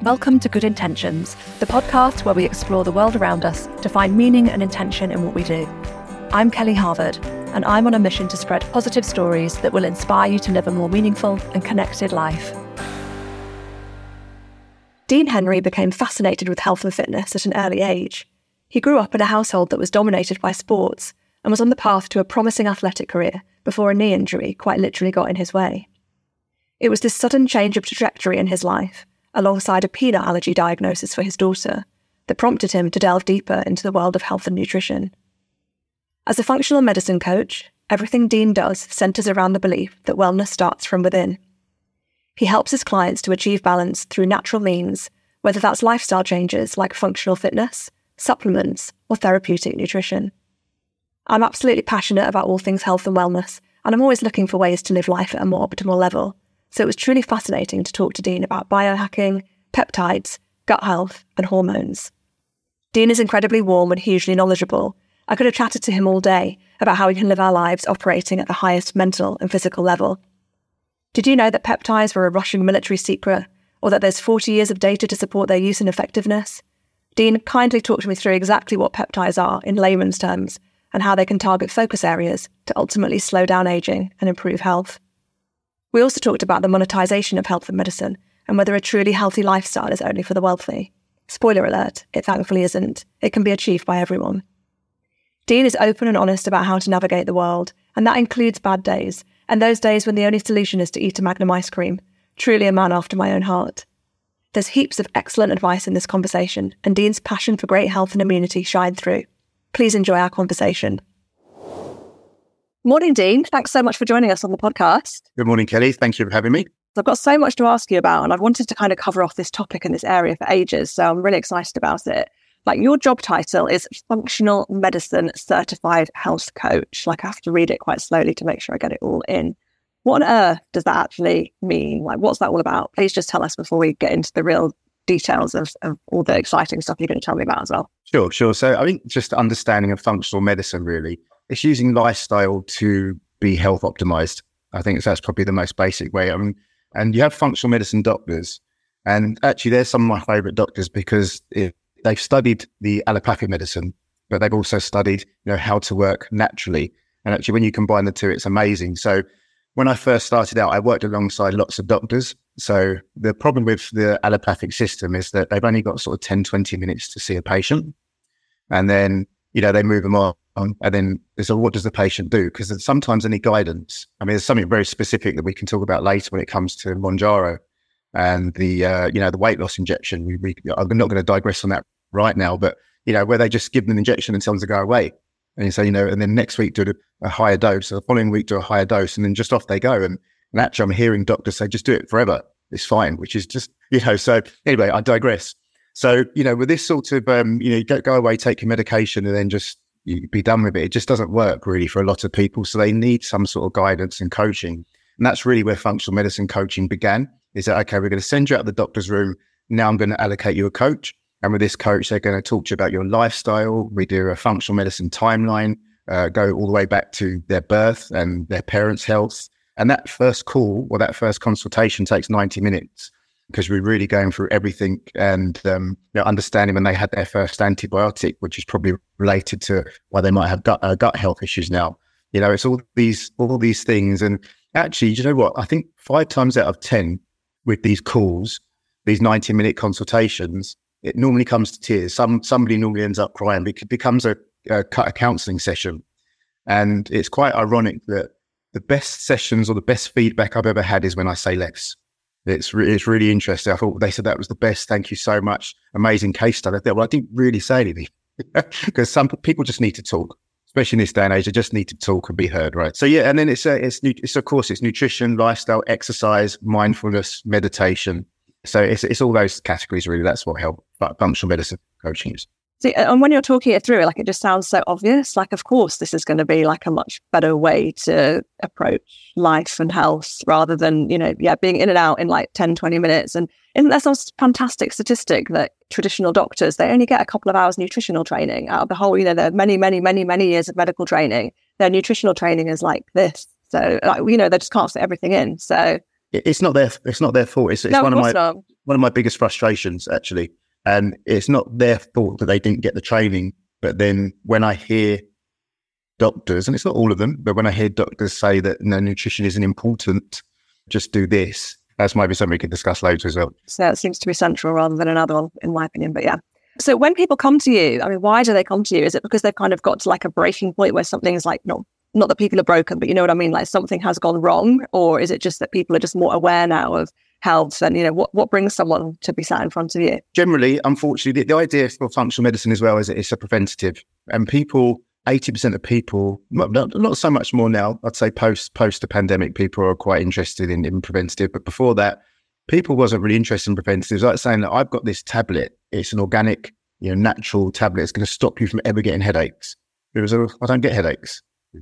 Welcome to Good Intentions, the podcast where we explore the world around us to find meaning and intention in what we do. I'm Kelly Harvard, and I'm on a mission to spread positive stories that will inspire you to live a more meaningful and connected life. Dean Henry became fascinated with health and fitness at an early age. He grew up in a household that was dominated by sports and was on the path to a promising athletic career before a knee injury quite literally got in his way. It was this sudden change of trajectory in his life, alongside a peanut allergy diagnosis for his daughter, that prompted him to delve deeper into the world of health and nutrition. As a functional medicine coach, everything Dean does centres around the belief that wellness starts from within. He helps his clients to achieve balance through natural means, whether that's lifestyle changes like functional fitness, supplements, or therapeutic nutrition. I'm absolutely passionate about all things health and wellness, and I'm always looking for ways to live life at a more optimal level. So it was truly fascinating to talk to Dean about biohacking, peptides, gut health, and hormones. Dean is incredibly warm and hugely knowledgeable. I could have chatted to him all day about how we can live our lives operating at the highest mental and physical level. Did you know that peptides were a Russian military secret, or that there's 40 years of data to support their use and effectiveness? Dean kindly talked me through exactly what peptides are in layman's terms and how they can target focus areas to ultimately slow down aging and improve health. We also talked about the monetization of health and medicine and whether a truly healthy lifestyle is only for the wealthy. Spoiler alert, it thankfully isn't. It can be achieved by everyone. Dean is open and honest about how to navigate the world, and that includes bad days, and those days when the only solution is to eat a Magnum ice cream. Truly a man after my own heart. There's heaps of excellent advice in this conversation, and Dean's passion for great health and immunity shined through. Please enjoy our conversation. Morning, Dean. Thanks so much for joining us on the podcast. Good morning, Kelly. Thank you for having me. I've got so much to ask you about, and I've wanted to kind of cover off this topic in this area for ages, so I'm really excited about it. Like, your job title is Functional Medicine Certified Health Coach. Like, I have to read it quite slowly to make sure I get it all in. What on earth does that actually mean? Like, what's that all about? Please just tell us before we get into the real details of all the exciting stuff you're going to tell me about as well. Sure. So I think just understanding of functional medicine, really, it's using lifestyle to be health optimized. I think that's probably the most basic way. I mean, and you have functional medicine doctors, and actually they're some of my favorite doctors because they've studied the allopathic medicine, but they've also studied, how to work naturally. And actually when you combine the two, it's amazing. So when I first started out, I worked alongside lots of doctors. So the problem with the allopathic system is that they've only got sort of 10, 20 minutes to see a patient. And then, they move them on. And then what does the patient do? Because sometimes any guidance, there's something very specific that we can talk about later when it comes to Mounjaro and the weight loss injection. I'm not going to digress on that right now, but, where they just give them an injection and tell them to go away. And so, and then next week do a higher dose, or the following week do a higher dose, and then just off they go. And actually I'm hearing doctors say, just do it forever. It's fine, which is just, so anyway, I digress. So, with this sort of, go away, take your medication and then just be done with it. It just doesn't work really for a lot of people. So they need some sort of guidance and coaching. And that's really where functional medicine coaching began, is that, okay, we're going to send you out of the doctor's room. Now I'm going to allocate you a coach. And with this coach, they're going to talk to you about your lifestyle. We do a functional medicine timeline, go all the way back to their birth and their parents' health. And that first call or that first consultation takes 90 minutes because we're really going through everything and understanding when they had their first antibiotic, which is probably related to why they might have gut health issues now. It's all these things. And actually, you know what? I think 5 times out of 10 with these calls, these 90-minute consultations, it normally comes to tears. Somebody normally ends up crying. It becomes a counselling session. And it's quite ironic that the best sessions or the best feedback I've ever had is when I say less. It's really interesting. I thought they said that was the best. Thank you so much. Amazing case study. Well, I didn't really say anything because some people just need to talk, especially in this day and age. They just need to talk and be heard, right? So yeah, and then it's of course it's nutrition, lifestyle, exercise, mindfulness, meditation. So it's all those categories really. That's what functional medicine coaching is. See, and when you're talking it through, like, it just sounds so obvious. Like, of course, this is going to be like a much better way to approach life and health rather than, being in and out in like 10, 20 minutes. And isn't that some fantastic statistic that traditional doctors, they only get a couple of hours nutritional training out of the whole, their many, many, many, many years of medical training. Their nutritional training is like this. So, they just can't fit everything in. So it's not their fault. It's one of my one of my biggest frustrations, actually. And it's not their fault that they didn't get the training. But then when I hear doctors, and it's not all of them, but when I hear doctors say that nutrition isn't important, just do this, that's maybe something we can discuss later as well. So it seems to be central rather than another one, in my opinion. But yeah. So when people come to you, I mean, why do they come to you? Is it because they've kind of got to like a breaking point where something is like, not that people are broken, but you know what I mean? Like something has gone wrong? Or is it just that people are just more aware now of health and, what brings someone to be sat in front of you? Generally, unfortunately, the idea for functional medicine as well is it's a preventative. And people, 80% of people, not so much more now, I'd say post the pandemic, people are quite interested in preventative. But before that, people wasn't really interested in preventatives. Like saying that I've got this tablet, it's an organic, natural tablet. It's going to stop you from ever getting headaches. It was, I don't get headaches.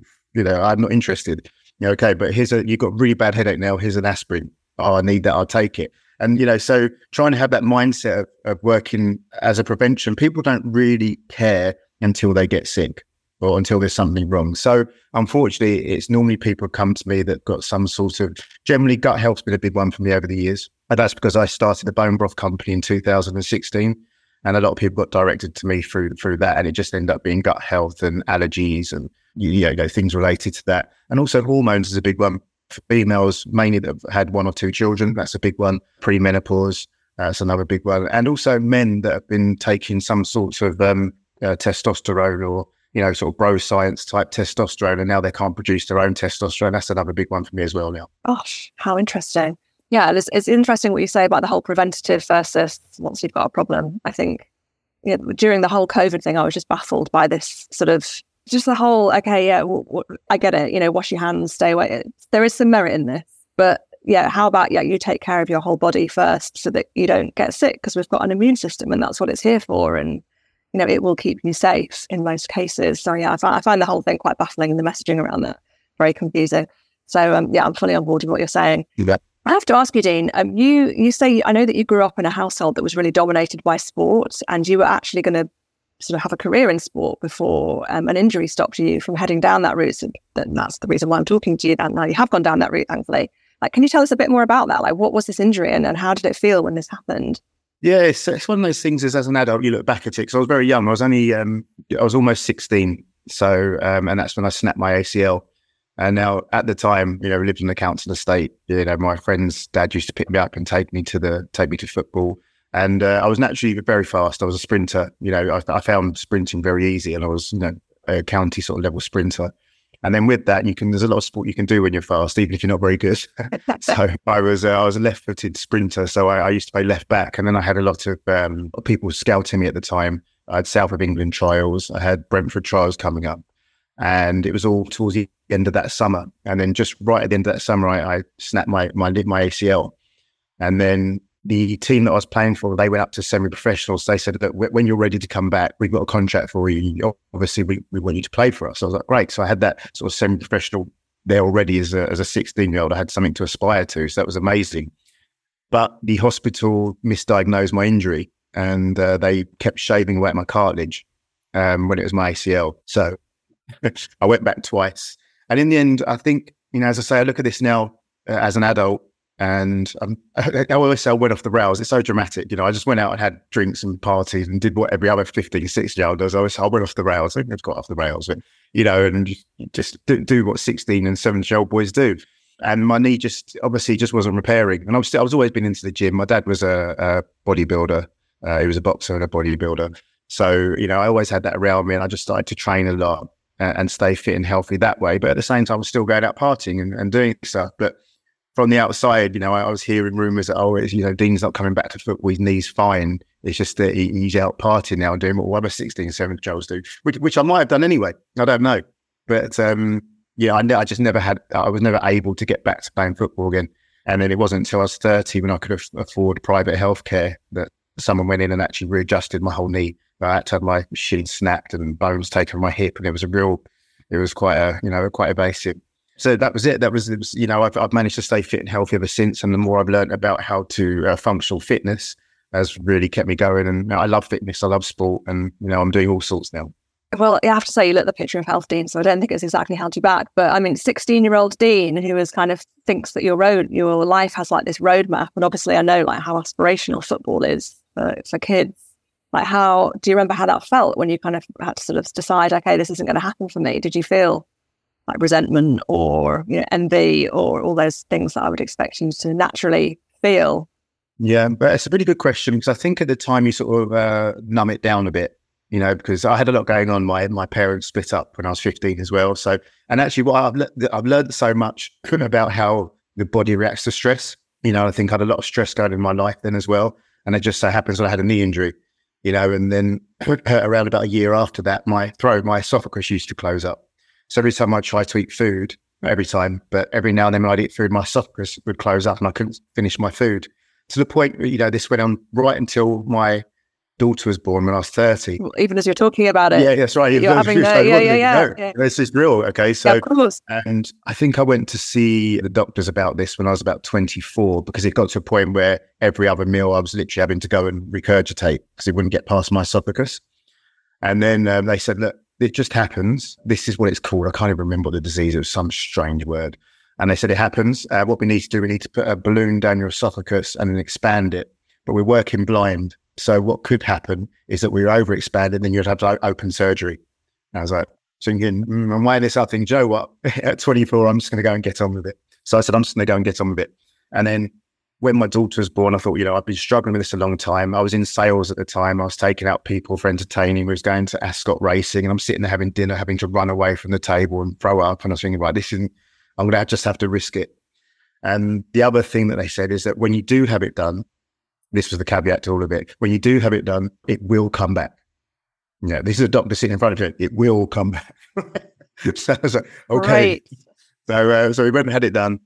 I'm not interested. Okay, but you've got really bad headache now. Here's an aspirin. Oh, I need that. I'll take it. And, so trying to have that mindset of working as a prevention, people don't really care until they get sick or until there's something wrong. So unfortunately, it's normally people come to me that got some sort of, generally gut health's been a big one for me over the years. And that's because I started a bone broth company in 2016. And a lot of people got directed to me through that. And it just ended up being gut health and allergies and, things related to that. And also hormones is a big one for females, mainly that have had one or two children. That's a big one. Premenopause, that's another big one. And also men that have been taking some sorts of testosterone or, sort of bro science type testosterone, and now they can't produce their own testosterone. That's another big one for me as well now. Gosh, how interesting. Yeah, it's interesting what you say about the whole preventative versus once you've got a problem. I think during the whole COVID thing, I was just baffled by this sort of, just the whole, okay, yeah, I get it, wash your hands, stay away. There is some merit in this, but yeah, how about, you take care of your whole body first so that you don't get sick, because we've got an immune system and that's what it's here for. And, it will keep you safe in most cases. So yeah, I find the whole thing quite baffling and the messaging around that very confusing. So I'm fully on board with what you're saying. Yeah. I have to ask you, Dean, you say, I know that you grew up in a household that was really dominated by sport, and you were actually going to sort of have a career in sport before an injury stopped you from heading down that route. So that's the reason why I'm talking to you. Now you have gone down that route, thankfully. Like, can you tell us a bit more about that? Like, what was this injury and how did it feel when this happened? Yeah, it's one of those things as an adult, you look back at it, because I was very young. I was almost 16. So, and that's when I snapped my ACL. And now at the time, we lived in the council estate. My friend's dad used to pick me up and take me to football. And I was naturally very fast. I was a sprinter. I found sprinting very easy, and I was, a county sort of level sprinter. And then with that, there's a lot of sport you can do when you're fast, even if you're not very good. So I was a left-footed sprinter. So I used to play left back. And then I had a lot of people scouting me at the time. I had South of England trials. I had Brentford trials coming up. And it was all towards the end of that summer. And then just right at the end of that summer, I snapped my ACL. And then the team that I was playing for, they went up to semi-professionals. They said that when you're ready to come back, we've got a contract for you. Obviously, we want you to play for us. So I was like, great. So I had that sort of semi-professional there already as a 16-year-old. I had something to aspire to. So that was amazing. But the hospital misdiagnosed my injury, and they kept shaving away at my cartilage when it was my ACL. So I went back twice. And in the end, I think, as I say, I look at this now as an adult, and I always say I went off the rails. It's so dramatic. I just went out and had drinks and parties and did what every other 15, 16-year-old does. I went off the rails. I think I've got off the rails, but, and just do what 16 and 17-year-old boys do. And my knee just wasn't repairing. And I was always been into the gym. My dad was a bodybuilder. He was a boxer and a bodybuilder. So, I always had that around me, and I just started to train a lot and stay fit and healthy that way. But at the same time, I was still going out partying and doing stuff. But from the outside, I was hearing rumours that, Dean's not coming back to football, his knee's fine. It's just that he's out partying now and doing what other 16, 17-year-olds do, which I might have done anyway. I don't know. But, I just I was never able to get back to playing football again. And then it wasn't until I was 30 when I could afford private healthcare that someone went in and actually readjusted my whole knee. I had to have my shin snapped and bones taken from my hip, and it was quite invasive. So that was it. I've managed to stay fit and healthy ever since. And the more I've learned about how to functional fitness has really kept me going. And I love fitness. I love sport. And, I'm doing all sorts now. Well, I have to say, you look at the picture of Health Dean, so I don't think it's exactly held you back. But I mean, 16-year-old Dean, who is kind of thinks that your life has like this roadmap. And obviously I know like how aspirational football is for kids. Like, how do you remember how that felt when you kind of had to sort of decide, okay, this isn't going to happen for me? Did you feel like resentment or, envy or all those things that I would expect you to naturally feel? Yeah, but it's a really good question, because I think at the time you sort of numb it down a bit, because I had a lot going on. My parents split up when I was 15 as well. So, and actually I've learned so much about how the body reacts to stress. I think I had a lot of stress going in my life then as well. And it just so happens that I had a knee injury, and then around about a year after that, my esophagus used to close up. So every time I tried to eat food, not every time, but every now and then when I'd eat food, my esophagus would close up and I couldn't finish my food. To the point, this went on right until my daughter was born when I was 30. Well, even as you're talking about it. Yeah, that's right. You're having yeah. This is real. Okay. So, yeah, of course. And I think I went to see the doctors about this when I was about 24, because it got to a point where every other meal I was literally having to go and regurgitate because it wouldn't get past my esophagus. And then they said, look, it just happens. This is what it's called. I can't even remember what the disease. It was some strange word. And they said, it happens. What we need to do, we need to put a balloon down your esophagus and then expand it. But we're working blind. So what could happen is that we're overexpanded, then you'd have to open surgery. And I was like, thinking, I'm weighing this up, thinking, Joe, what? At 24, I'm just going to go and get on with it. So I said, I'm just going to go and get on with it. And then when my daughter was born, I thought, I've been struggling with this a long time. I was in sales at the time. I was taking out people for entertaining. We was going to Ascot racing, and I'm sitting there having dinner, having to run away from the table and throw up. And I was thinking, right, I'm going to just have to risk it. And the other thing that they said is that when you do have it done, this was the caveat to all of it, when you do have it done, it will come back. This is a doctor sitting in front of you. It will come back. So I was like, okay. Right. So we went and had it done.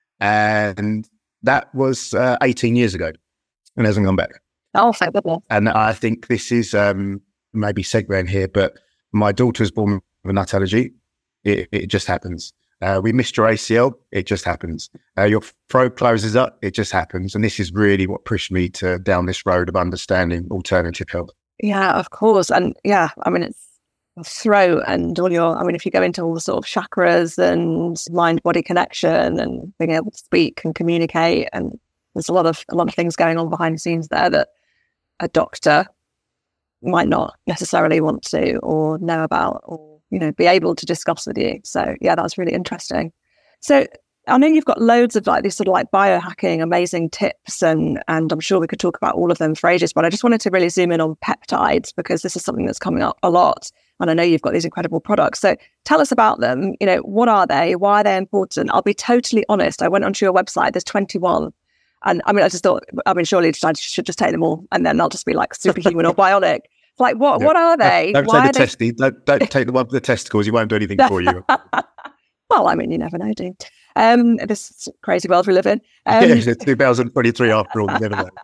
And that was 18 years ago, and it hasn't come back. Oh, thank goodness. And I think this is maybe segueing here, but my daughter was born with a nut allergy. It just happens. We missed your ACL. It just happens. Your throat closes up. It just happens. And this is really what pushed me down this road of understanding alternative health. Yeah, of course. And yeah, I mean, it's throat and if you go into all the sort of chakras and mind-body connection and being able to speak and communicate, and there's a lot of things going on behind the scenes there that a doctor might not necessarily want to or know about or be able to discuss with you. So yeah, that's really interesting. So I know you've got loads of like these sort of like biohacking amazing tips, and I'm sure we could talk about all of them for ages, but I just wanted to really zoom in on peptides, because this is something that's coming up a lot. And I know you've got these incredible products. So tell us about them. What are they? Why are they important? I'll be totally honest. I went onto your website. There's 21. And I mean, I just thought, surely I should just take them all, and then I'll just be like superhuman or bionic. Like, what are they? Don't take the don't take the one with the testicles. You won't do anything for you. Well, I mean, you never know, do you? This crazy world we live in. It's 2023 after all. You never know.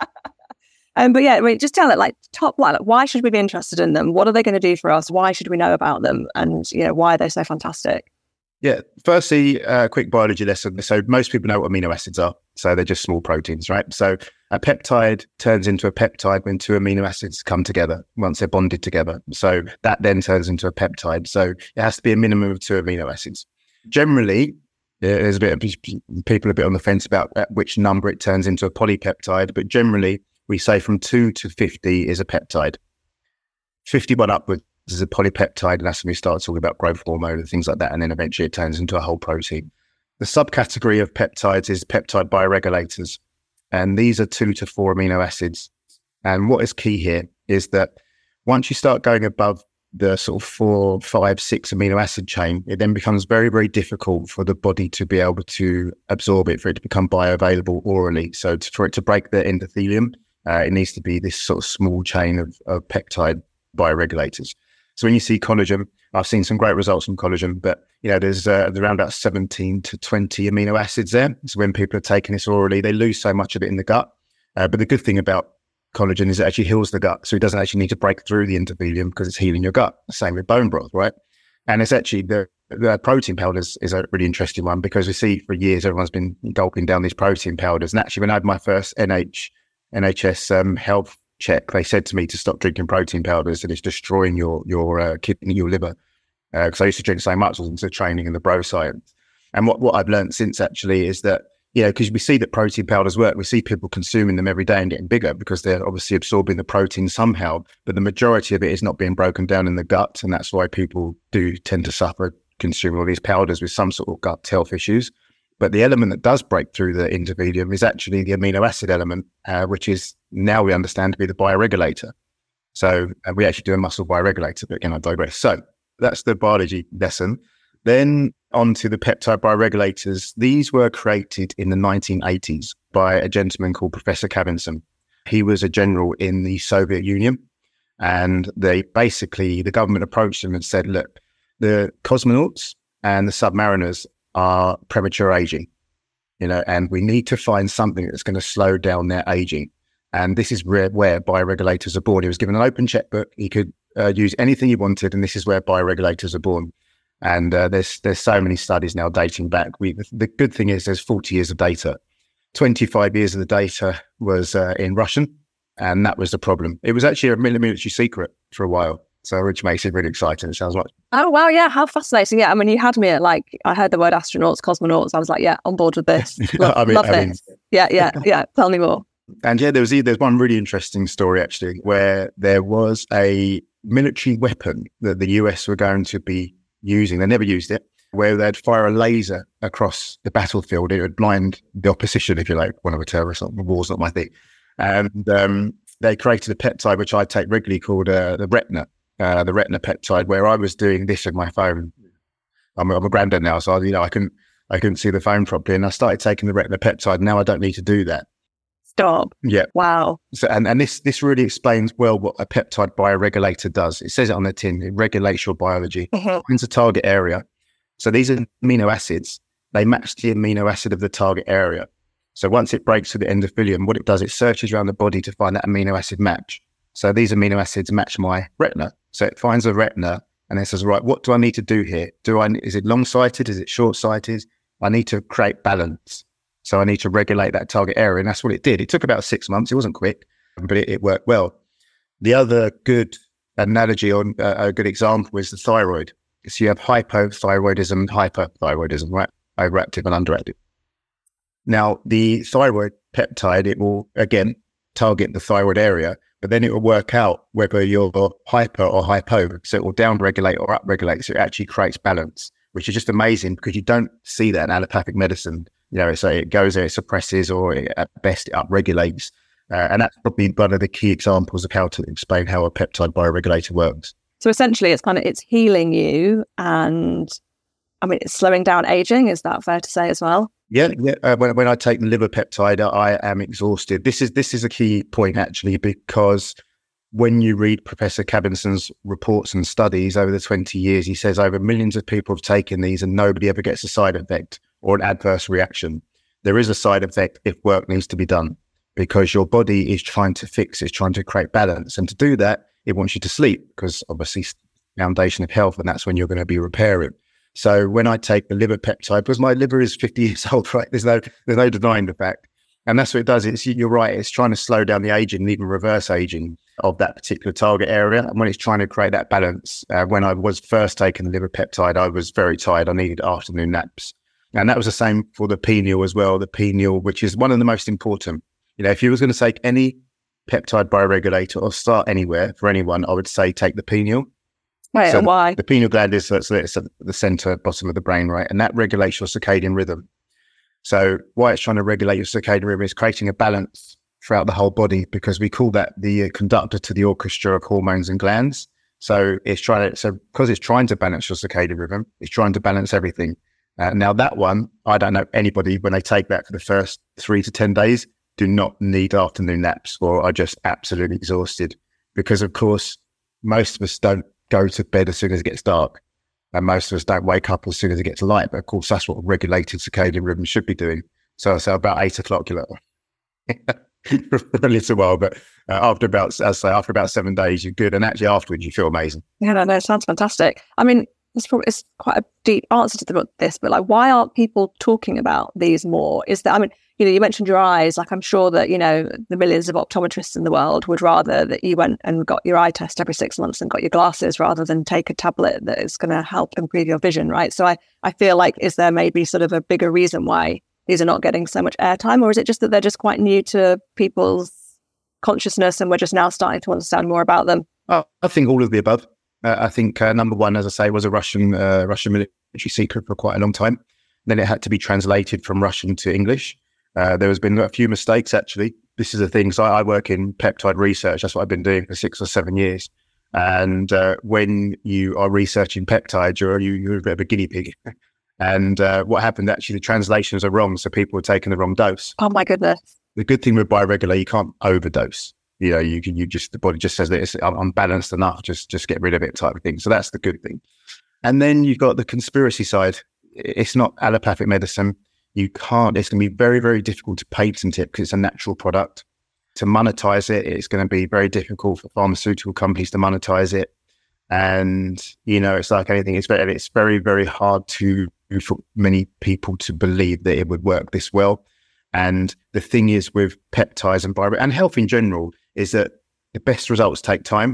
But yeah, I mean, just tell it like top line. Like, why should we be interested in them? What are they going to do for us? Why should we know about them? And why are they so fantastic? Yeah. Firstly, a quick biology lesson. So most people know what amino acids are. So they're just small proteins, right? So a peptide turns into a peptide when two amino acids come together, once they're bonded together. So that then turns into a peptide. So it has to be a minimum of two amino acids. Generally, there's a bit of people a bit on the fence about at which number it turns into a polypeptide, but generally we say from 2 to 50 is a peptide. 51 upwards is a polypeptide, and that's when we start talking about growth hormone and things like that, and then eventually it turns into a whole protein. The subcategory of peptides is peptide bioregulators, and these are 2 to 4 amino acids. And what is key here is that once you start going above the sort of 4, 5, 6 amino acid chain, it then becomes very, very difficult for the body to be able to absorb it, for it to become bioavailable orally. So for it to break the endothelium, it needs to be this sort of small chain of peptide bioregulators. So when you see collagen, I've seen some great results from collagen, but there's around about 17 to 20 amino acids there. So when people are taking this orally, they lose so much of it in the gut. But the good thing about collagen is it actually heals the gut. So it doesn't actually need to break through the endothelium because it's healing your gut. Same with bone broth, right? And it's actually the protein powders is a really interesting one, because we see for years everyone's been gulping down these protein powders. And actually when I had my first NHS health check. They said to me to stop drinking protein powders and it's destroying your kidney, your liver. Because I used to drink so much, I was into training in the bro science. And what I've learned since actually is that, because we see that protein powders work, we see people consuming them every day and getting bigger because they're obviously absorbing the protein somehow, but the majority of it is not being broken down in the gut. And that's why people do tend to suffer consuming all these powders with some sort of gut health issues. But the element that does break through the intermedium is actually the amino acid element, which is now we understand to be the bioregulator. So we actually do a muscle bioregulator, but again, I digress. So that's the biology lesson. Then on to the peptide bioregulators. These were created in the 1980s by a gentleman called Professor Kabat-Zinn. He was a general in the Soviet Union. And the government approached him and said, look, the cosmonauts and the submariners are premature aging, and we need to find something that's going to slow down their aging. And this is where bioregulators are born. He was given an open checkbook. He could use anything he wanted, and this is where bioregulators are born. And there's so many studies now dating back. The good thing is there's 40 years of data. 25 years of the data was in Russian, and that was the problem. It was actually a military secret for a while, so which makes it really exciting. It sounds like. Oh, wow, yeah, how fascinating. Yeah, I mean, you had me at I heard the word astronauts, cosmonauts. I was like, yeah, on board with this. Love it. Yeah. Tell me more. And yeah, there's one really interesting story actually, where there was a military weapon that the US were going to be using. They never used it, where they'd fire a laser across the battlefield. It would blind the opposition, if you like, one of a terrorist. War's not my thing. And they created a peptide, which I take regularly, called the retina peptide, where I was doing this with my phone. I'm a granddad now, so I couldn't see the phone properly, and I started taking the retina peptide. Now I don't need to do that. Stop. Yeah. Wow. So, and this really explains well what a peptide bioregulator does. It says it on the tin. It regulates your biology. It's a target area. So these amino acids, they match the amino acid of the target area. So once it breaks through the endothelium, what it does, it searches around the body to find that amino acid match. So these amino acids match my retina. So it finds a retina and it says, right, what do I need to do here? Is it long-sighted? Is it short-sighted? I need to create balance. So I need to regulate that target area. And that's what it did. It took about 6 months. It wasn't quick, but it worked well. The other good analogy or a good example is the thyroid. So you have hypothyroidism and hyperthyroidism, right? Overactive and underactive. Now, the thyroid peptide, it will, again, target the thyroid area, but then it will work out whether you're hyper or hypo. So it will downregulate or upregulate. So it actually creates balance, which is just amazing because you don't see that in allopathic medicine. So it goes there, it suppresses, or at best it upregulates. And that's probably one of the key examples of how to explain how a peptide bioregulator works. So essentially it's healing you and, it's slowing down aging. Is that fair to say as well? Yeah. When I take the liver peptide, I am exhausted. This is a key point actually, because when you read Professor Kabat-Zinn's reports and studies over the 20 years, he says over millions of people have taken these and nobody ever gets a side effect or an adverse reaction. There is a side effect if work needs to be done, because your body is trying to fix, it's trying to create balance. And to do that, it wants you to sleep, because obviously foundation of health, and that's when you're going to be repairing. So when I take the liver peptide, because my liver is 50 years old, right? There's no denying the fact. And that's what it does. You're right. It's trying to slow down the aging and even reverse aging of that particular target area. And when it's trying to create that balance, when I was first taking the liver peptide, I was very tired. I needed afternoon naps. And that was the same for the pineal as well. The pineal, which is one of the most important. If you was going to take any peptide bioregulator or start anywhere for anyone, I would say take the pineal. Right, so why? The pineal gland is it's at the center, bottom of the brain, right? And that regulates your circadian rhythm. So why it's trying to regulate your circadian rhythm is creating a balance throughout the whole body, because we call that the conductor to the orchestra of hormones and glands. So because it's trying to balance your circadian rhythm, it's trying to balance everything. Now that one, I don't know anybody when they take that for the first 3 to 10 days, do not need afternoon naps or are just absolutely exhausted, because of course, most of us don't go to bed as soon as it gets dark. And most of us don't wake up as soon as it gets light. But of course, that's what regulated circadian rhythm should be doing. So about 8 o'clock, you're like, for a little while, but after about 7 days, you're good. And actually afterwards, you feel amazing. Yeah, no, it sounds fantastic. It's quite a deep answer to this, but why aren't people talking about these more? Is that, you mentioned your eyes. Like, I'm sure that, the millions of optometrists in the world would rather that you went and got your eye test every 6 months and got your glasses rather than take a tablet that is going to help improve your vision, right? So I feel like, is there maybe sort of a bigger reason why these are not getting so much airtime, or is it just that they're just quite new to people's consciousness and we're just now starting to understand more about them? Oh, I think all of the above. I think number one, as I say, was a Russian military secret for quite a long time. Then it had to be translated from Russian to English. There has been a few mistakes, actually. This is the thing. So I work in peptide research. That's what I've been doing for 6 or 7 years. And when you are researching peptides, you're a bit of a guinea pig. And what happened, actually, the translations are wrong. So people were taking the wrong dose. Oh, my goodness. The good thing with Bioregulate, you can't overdose. The body just says that it's unbalanced enough. Just get rid of it type of thing. So that's the good thing. And then you've got the conspiracy side. It's not allopathic medicine. It's going to be very, very difficult to patent it because it's a natural product. To monetize it, it's going to be very difficult for pharmaceutical companies to monetize it. And, it's like anything. It's very, very hard for many people to believe that it would work this well. And the thing is with peptides and health in general is that the best results take time.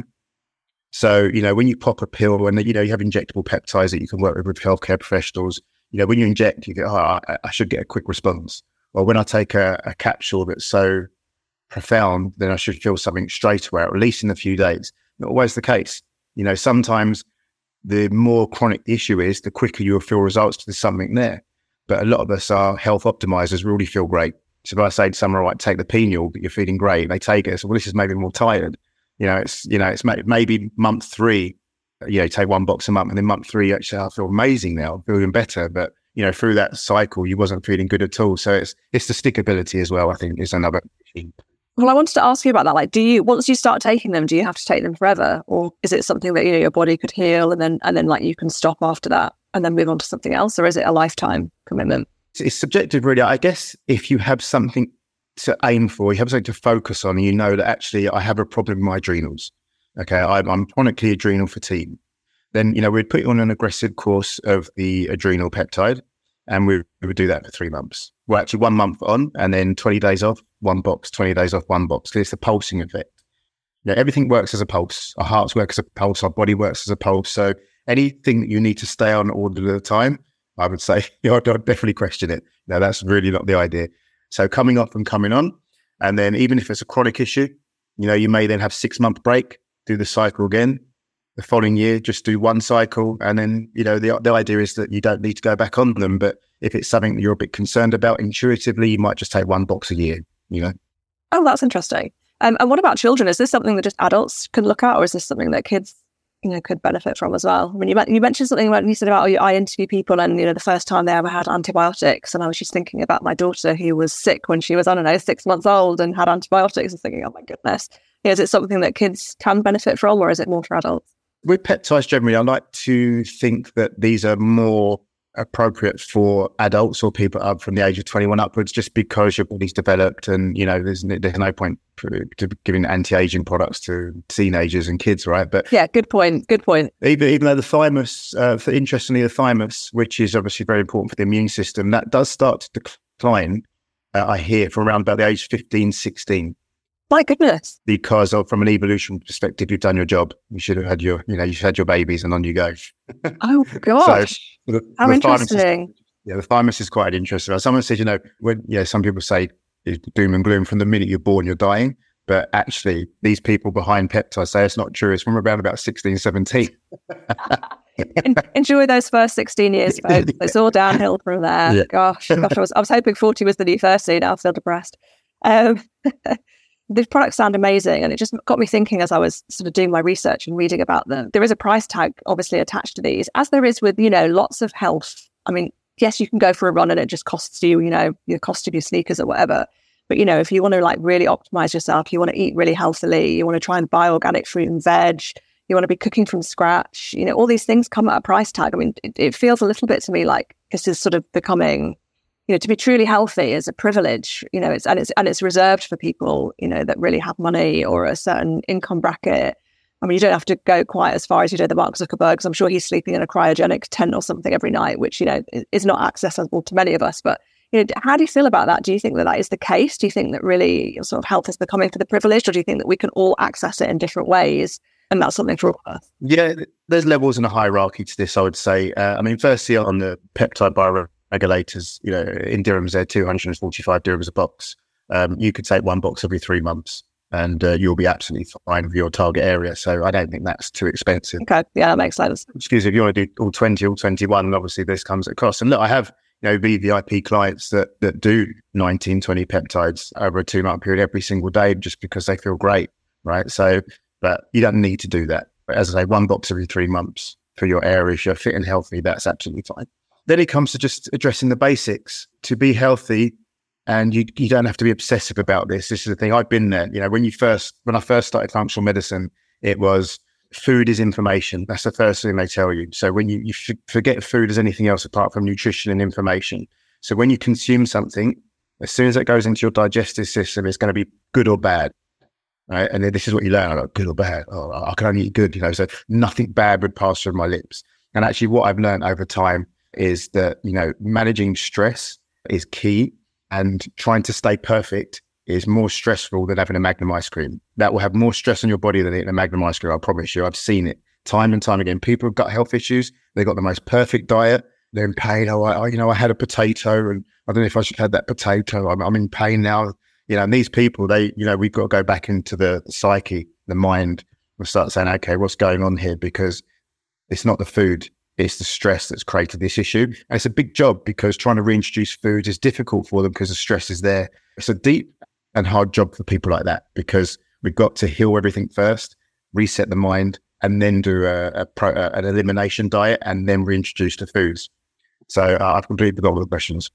So, when you pop a pill and, you have injectable peptides that you can work with healthcare professionals, when you inject, you go, I should get a quick response. Or when I take a capsule that's so profound, then I should feel something straight away, or at least in a few days. Not always the case. Sometimes the more chronic the issue is, the quicker you'll feel results to something there. But a lot of us are health optimizers, we already feel great. So if I say to someone, right, take the Peniel, but you're feeling great, they take it. So, well, this is maybe more tired. It's maybe month 3, take 1 box a month, and then month 3, actually, I feel amazing now, I'm feeling better. But, through that cycle, you wasn't feeling good at all. So it's the stickability as well, I think, is another issue. Well, I wanted to ask you about that. Like, once you start taking them, do you have to take them forever? Or is it something that, your body could heal and then like you can stop after that and then move on to something else? Or is it a lifetime commitment? It's subjective, really. I guess if you have something to aim for, you have something to focus on, and that actually I have a problem with my adrenals. Okay, I'm chronically adrenal fatigue. Then, we'd put you on an aggressive course of the adrenal peptide, and we would do that for 3 months. Well, actually 1 month on, and then 20 days off, 1 box, 20 days off, 1 box. It's the pulsing effect. Everything works as a pulse. Our hearts work as a pulse. Our body works as a pulse. So anything that you need to stay on all the time, I would say, I'd definitely question it. No, that's really not the idea. So coming off and coming on, and then even if it's a chronic issue, you may then have 6-month break, do the cycle again. The following year, just do 1 cycle. And then, the idea is that you don't need to go back on them. But if it's something that you're a bit concerned about intuitively, you might just take 1 box a year, Oh, that's interesting. And what about children? Is this something that just adults can look at, or is this something that kids, could benefit from as well? I mean, you mentioned something about, you said about, I interview people and, the first time they ever had antibiotics. And I was just thinking about my daughter who was sick when she was, 6 months old and had antibiotics, and thinking, oh my goodness. Is it something that kids can benefit from, or is it more for adults? With peptides generally, I like to think that these are more appropriate for adults or people up from the age of 21 upwards, just because your body's developed and, there's no point to giving anti-aging products to teenagers and kids, right? But yeah, good point. Even though the thymus, interestingly, the thymus, which is obviously very important for the immune system, that does start to decline, I hear, from around about the age 15, 16. My goodness. Because from an evolution perspective, you've done your job. You should have had you've had your babies, and on you go. Oh gosh. So how interesting. The thymus is quite interesting. Someone says, when some people say it's doom and gloom from the minute you're born, you're dying. But actually, these people behind peptides say it's not true. It's from around about 16, 17. Enjoy those first 16 years, folks. It's all downhill from there. Yeah. Gosh, I was hoping 40 was the new 30. Now I feel depressed. The products sound amazing, and it just got me thinking as I was sort of doing my research and reading about them. There is a price tag obviously attached to these, as there is with, lots of health. I mean, yes, you can go for a run and it just costs you, the cost of your sneakers or whatever. But, if you want to really optimize yourself, you want to eat really healthily, you want to try and buy organic fruit and veg, you want to be cooking from scratch, all these things come at a price tag. I mean, it feels a little bit to me like this is sort of becoming, to be truly healthy is a privilege, it's reserved for people, that really have money or a certain income bracket. I mean, you don't have to go quite as far as, the Mark Zuckerberg, because I'm sure he's sleeping in a cryogenic tent or something every night, which, is not accessible to many of us. But, How do you feel about that? Do you think that is the case? Do you think that really sort of health is becoming for the privileged, or do you think that we can all access it in different ways? And that's something for all of us. Yeah, there's levels and a hierarchy to this, I would say. Firstly, on the peptide bioregulators, in dirhams, they're 245 dirhams a box. You could take one box every 3 months and you'll be absolutely fine with your target area. So I don't think that's too expensive. Okay, yeah, that makes sense. Excuse me, if you want to do all 20, all 21, obviously this comes at cost. And look, I have VVIP clients that do 19, 20 peptides over a 2-month period every single day just because they feel great, right? So, but you don't need to do that. But as I say, one box every 3 months for your area, if you're fit and healthy, that's absolutely fine. Then it comes to just addressing the basics. To be healthy, and you don't have to be obsessive about this. This is the thing. I've been there. When I first started functional medicine, it was food is information. That's the first thing they tell you. So when you forget food as anything else apart from nutrition and information. So when you consume something, as soon as it goes into your digestive system, it's going to be good or bad. Right? And then this is what you learn. Like, good or bad. Oh, I can only eat good. So nothing bad would pass through my lips. And actually what I've learned over time is that, managing stress is key, and trying to stay perfect is more stressful than having a Magnum ice cream. That will have more stress on your body than eating a Magnum ice cream. I promise you. I've seen it time and time again. People have got health issues. They've got the most perfect diet. They're in pain. I had a potato and I don't know if I should have that potato. I'm in pain now. And these people, we've got to go back into the psyche, the mind, and start saying, okay, what's going on here? Because it's not the food. It's the stress that's created this issue. And it's a big job because trying to reintroduce food is difficult for them because the stress is there. It's a deep and hard job for people like that because we've got to heal everything first, reset the mind, and then do an elimination diet and then reintroduce the foods. So I've completely forgotten the questions.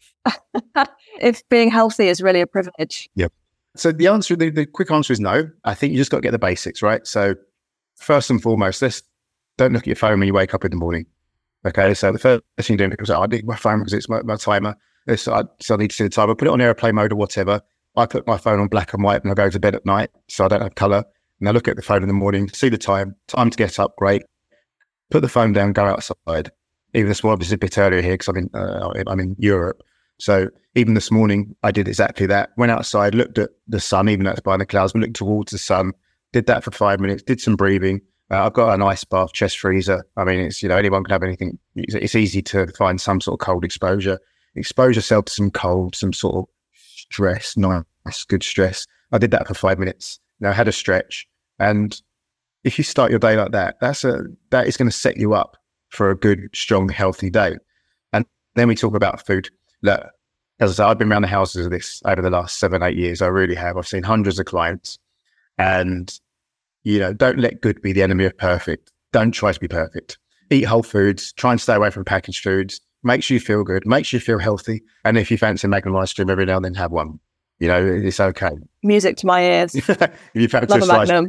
If being healthy is really a privilege. Yep. So the quick answer is no. I think you just got to get the basics, right? So first and foremost, don't look at your phone when you wake up in the morning. Okay, so the first thing you're doing is I need my phone because it's my timer. So I need to see the timer. Put it on airplane mode or whatever. I put my phone on black and white and I go to bed at night so I don't have colour. And I look at the phone in the morning, see the time to get up, great. Put the phone down, go outside. Even this morning, it's a bit earlier here because I'm in Europe. So even this morning, I did exactly that. Went outside, looked at the sun, even though it's behind the clouds, but looked towards the sun. Did that for 5 minutes, did some breathing. I've got an ice bath, chest freezer. It's, anyone can have anything. It's easy to find some sort of cold exposure. Expose yourself to some cold, some sort of stress, nice, good stress. I did that for 5 minutes. I had a stretch. And if you start your day like that, that is going to set you up for a good, strong, healthy day. And then we talk about food. Look, as I say, I've been around the houses of this over the last 7-8 years. I really have. I've seen hundreds of clients. And don't let good be the enemy of perfect. Don't try to be perfect. Eat whole foods. Try and stay away from packaged foods. Makes you feel good. Makes you feel healthy. And if you fancy Magnum ice cream every now and then, have one. It's okay. Music to my ears. If you fancy Love a Magnum.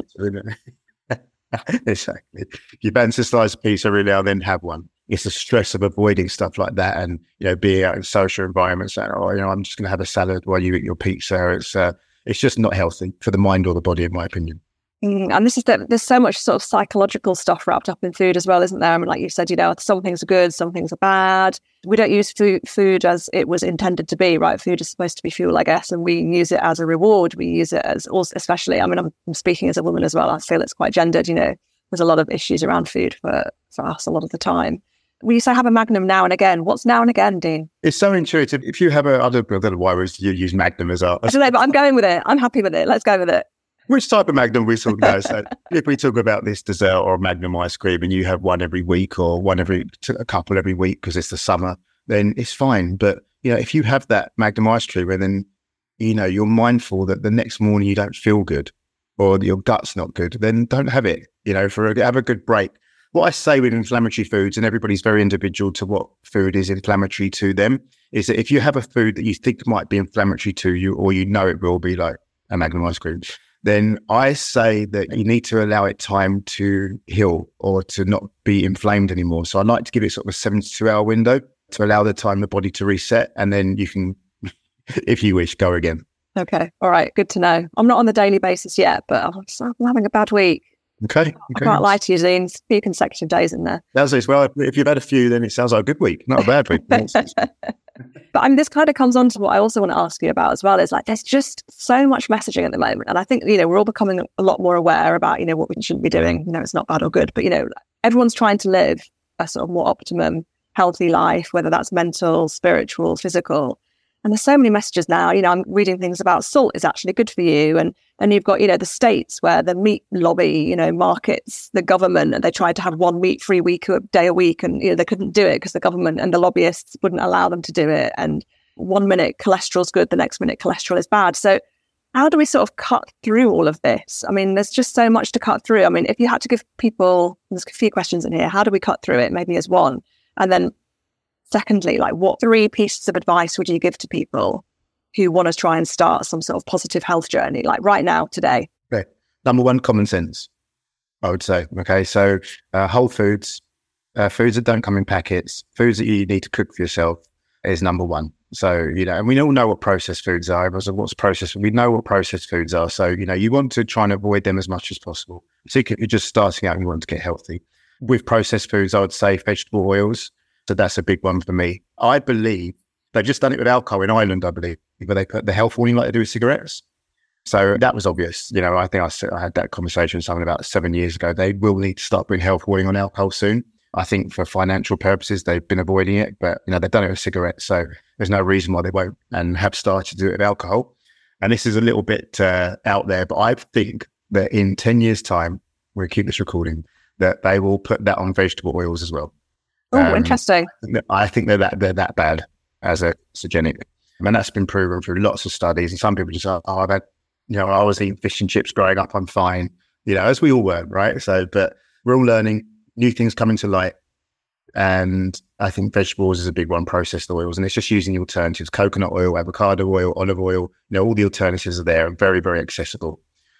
Exactly. If you fancy a slice piece every now and then, have one. It's the stress of avoiding stuff like that and, being out in social environments and, I'm just going to have a salad while you eat your pizza. It's just not healthy for the mind or the body, in my opinion. And this is there's so much sort of psychological stuff wrapped up in food as well, isn't there? Like you said, some things are good, some things are bad. We don't use food as it was intended to be, right? Food is supposed to be fuel, I guess, and we use it as a reward. We use it as also, especially, I'm speaking as a woman as well. I feel it's quite gendered, there's a lot of issues around food for us a lot of the time. We used to have a Magnum now and again. What's now and again, Dean? It's so intuitive. If you have I don't know why you use Magnum as I don't know, but I'm going with it. I'm happy with it. Let's go with it. Which type of Magnum we talk about? So if we talk about this dessert or Magnum ice cream and you have one every week or a couple every week because it's the summer, then it's fine. But, if you have that Magnum ice cream and then, you're mindful that the next morning you don't feel good or your gut's not good, then don't have it, have a good break. What I say with inflammatory foods, and everybody's very individual to what food is inflammatory to them, is that if you have a food that you think might be inflammatory to you or it will be, like a Magnum ice cream, then I say that you need to allow it time to heal or to not be inflamed anymore. So I like to give it sort of a 72-hour window to allow the body to reset. And then you can, if you wish, go again. Okay. All right. Good to know. I'm not on the daily basis yet, but I'm having a bad week. Okay. I can't lie to you, Zine. A few consecutive days in there. That's as well. If you've had a few, then it sounds like a good week, not a bad week. But this kind of comes on to what I also want to ask you about as well, is like, there's just so much messaging at the moment. And I think, we're all becoming a lot more aware about, what we shouldn't be doing. It's not bad or good, but, everyone's trying to live a sort of more optimum, healthy life, whether that's mental, spiritual, physical. And there's so many messages now. I'm reading things about salt is actually good for you. And you've got, the states where the meat lobby, markets the government, and they tried to have one meat-free day a week. And, they couldn't do it because the government and the lobbyists wouldn't allow them to do it. And 1 minute cholesterol's good, the next minute cholesterol is bad. So how do we sort of cut through all of this? I mean, there's just so much to cut through. I mean, if you had to give people, there's a few questions in here, how do we cut through it? Maybe as one. And then secondly, like, what 3 pieces of advice would you give to people who want to try and start some sort of positive health journey, like right now, today? Okay. Number one, common sense, I would say. Okay. So whole foods, foods that don't come in packets, foods that you need to cook for yourself is number one. So, and we all know what processed foods are. So what's processed? We know what processed foods are. So, you want to try and avoid them as much as possible. So if you're just starting out and you want to get healthy. With processed foods, I would say vegetable oils. So that's a big one for me. I believe they've just done it with alcohol in Ireland, I believe, where they put the health warning like they do with cigarettes. So that was obvious. I think I had that conversation with someone about 7 years ago. They will need to start putting health warning on alcohol soon. I think for financial purposes, they've been avoiding it, but they've done it with cigarettes. So there's no reason why they won't, and have started to do it with alcohol. And this is a little bit out there, but I think that in 10 years' time, we'll keep this recording, that they will put that on vegetable oils as well. Oh, interesting. I think they're that bad as a carcinogenic. And that's been proven through lots of studies. And some people just say, I've had, I was eating fish and chips growing up, I'm fine. As we all were, right? So, but we're all learning, new things coming to light. And I think vegetables is a big one, processed oils. And it's just using the alternatives, coconut oil, avocado oil, olive oil, all the alternatives are there and very, very accessible.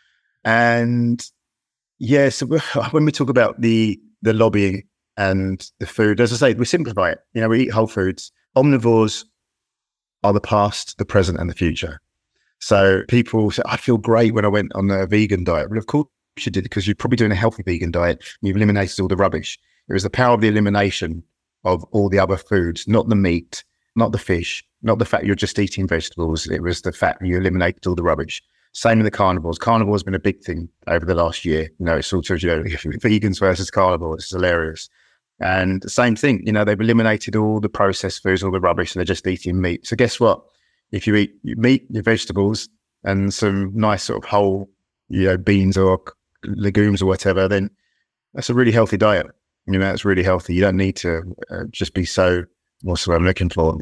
And yeah, so when we talk about the lobbying and the food, as I say, we simplify it. We eat whole foods. Omnivores are the past, the present, and the future. So people say, I feel great when I went on a vegan diet. Well, of course you did, because you're probably doing a healthy vegan diet and you've eliminated all the rubbish. It was the power of the elimination of all the other foods, not the meat, not the fish, not the fact you're just eating vegetables. It was the fact that you eliminated all the rubbish. Same with the carnivores. Carnivore has been a big thing over the last year. It's sort of, vegans versus carnivores. It's hilarious. And the same thing, they've eliminated all the processed foods, all the rubbish, and they're just eating meat. So guess what? If you eat meat, your vegetables, and some nice sort of whole, beans or legumes or whatever, then that's a really healthy diet. It's really healthy. You don't need to just be so, what's the word I'm looking for?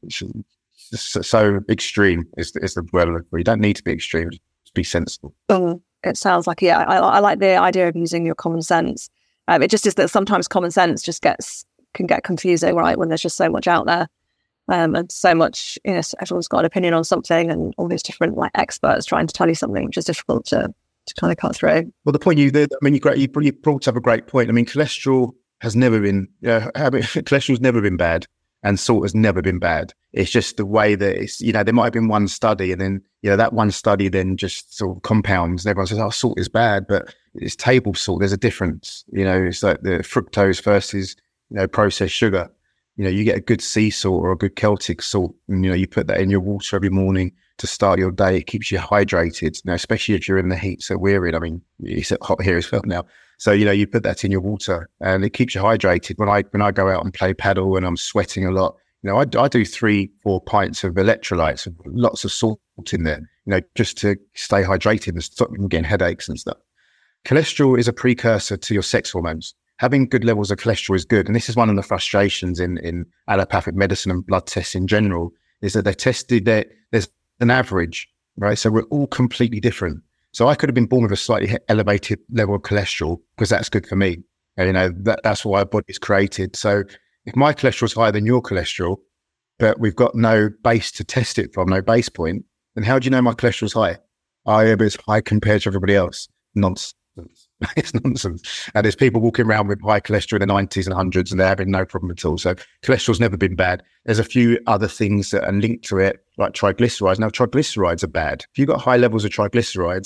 So extreme is the word. You don't need to be extreme. Just be sensible. It sounds like, I like the idea of using your common sense. It just is that sometimes common sense just can get confusing, right? When there's just so much out there, and so much, everyone's got an opinion on something, and all these different experts trying to tell you something, which is difficult to kind of cut through. Well, the point you brought up a great point. I mean, cholesterol has never been, cholesterol's never been bad, and salt has never been bad. It's just the way that it's, there might have been one study, and then, that one study then just sort of compounds, and everyone says, oh, salt is bad, but it's table salt. There's a difference. It's like the fructose versus, processed sugar. You get a good sea salt or a good Celtic salt, and, you put that in your water every morning to start your day. It keeps you hydrated, especially if you're in the heat. So we're in, it's hot here as well now. So, you put that in your water and it keeps you hydrated. When I go out and play paddle and I'm sweating a lot, I do 3-4 pints of electrolytes, with lots of salt in there, just to stay hydrated and stop them getting headaches and stuff. Cholesterol is a precursor to your sex hormones. Having good levels of cholesterol is good. And this is one of the frustrations in allopathic medicine and blood tests in general, is that there's an average, right? So we're all completely different. So I could have been born with a slightly elevated level of cholesterol because that's good for me. And, that's why our body's created. So if my cholesterol is higher than your cholesterol, but we've got no base to test it from, no base point, then how do you know my cholesterol's high? It's high compared to everybody else. Nonsense. It's nonsense. And there's people walking around with high cholesterol in the 90s and 100s and they're having no problem at all. So cholesterol's never been bad. There's a few other things that are linked to it, like triglycerides. Now, triglycerides are bad. If you've got high levels of triglycerides,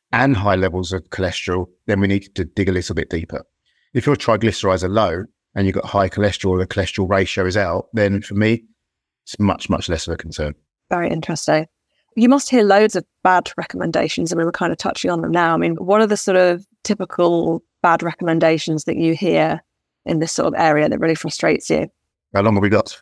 and high levels of cholesterol, then we need to dig a little bit deeper. If your triglycerides are low and you've got high cholesterol, the cholesterol ratio is out, then for me, it's much, much less of a concern. Very interesting. You must hear loads of bad recommendations. I mean, we're kind of touching on them now. I mean, what are the sort of typical bad recommendations that you hear in this sort of area that really frustrates you? How long have we got?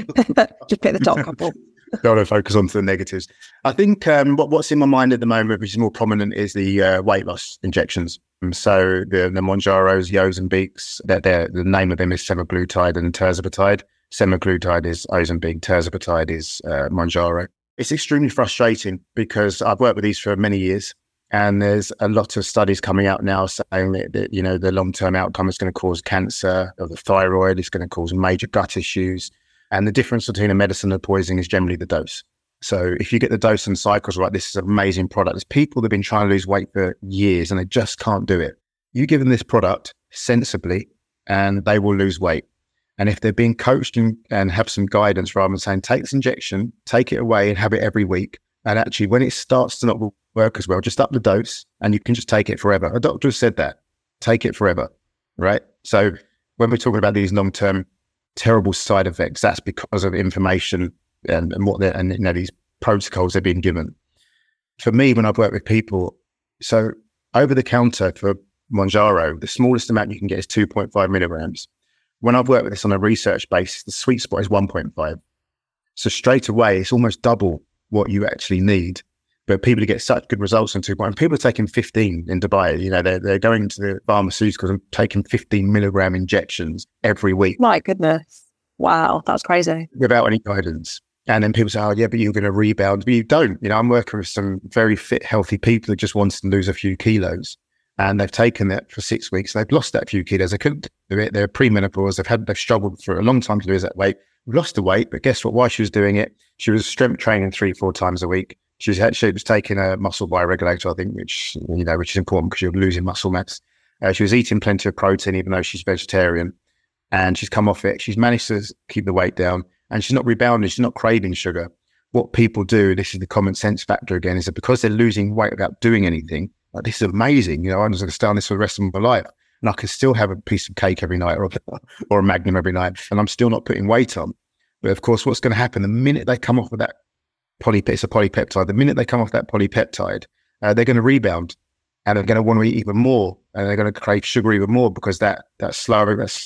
Just pick the top couple. Don't want to focus on the negatives. I think what's in my mind at the moment, which is more prominent, is the weight loss injections. So the Mounjaros, the Ozempics, the name of them is semaglutide and tirzepatide. Semaglutide is Ozempic, tirzepatide is Mounjaro. It's extremely frustrating because I've worked with these for many years, and there's a lot of studies coming out now saying that the long-term outcome is going to cause cancer of the thyroid, it's going to cause major gut issues. And the difference between a medicine and a poison is generally the dose. So if you get the dose and cycles right, this is an amazing product. There's people that have been trying to lose weight for years and they just can't do it. You give them this product sensibly and they will lose weight. And if they're being coached and have some guidance rather than saying, take this injection, take it away and have it every week. And actually, when it starts to not work as well, just up the dose and you can just take it forever. A doctor has said that. Take it forever, right? So when we're talking about these long-term terrible side effects, that's because of information and these protocols they're being given. For me, when I've worked with people, so over the counter for Mounjaro, the smallest amount you can get is 2.5 milligrams. When I've worked with this on a research basis, the sweet spot is 1.5. So straight away, it's almost double what you actually need. But people get such good results on 2.5. People are taking 15 in Dubai. They're going to the pharmaceuticals and taking 15 milligram injections every week. My goodness. Wow, that's crazy. Without any guidance. And then people say, oh, yeah, but you're going to rebound. But you don't. I'm working with some very fit, healthy people who just wanted to lose a few kilos. And they've taken it for 6 weeks. They've lost that few kilos. They couldn't do it. They're premenopause. They've struggled for a long time to lose that weight. We've lost the weight, but guess what? While she was doing it, she was strength training 3-4 times a week. She was taking a muscle bioregulator, I think, which is important because you're losing muscle mass. She was eating plenty of protein, even though she's vegetarian, and she's come off it. She's managed to keep the weight down, and she's not rebounding. She's not craving sugar. What people do, this is the common sense factor again, is that because they're losing weight without doing anything, like, this is amazing. I'm just going to stay on this for the rest of my life, and I can still have a piece of cake every night or a Magnum every night, and I'm still not putting weight on. But of course, what's going to happen the minute they come off of that it's a polypeptide. The minute they come off that polypeptide, they're going to rebound and they're going to want to eat even more, and they're going to crave sugar even more because that slow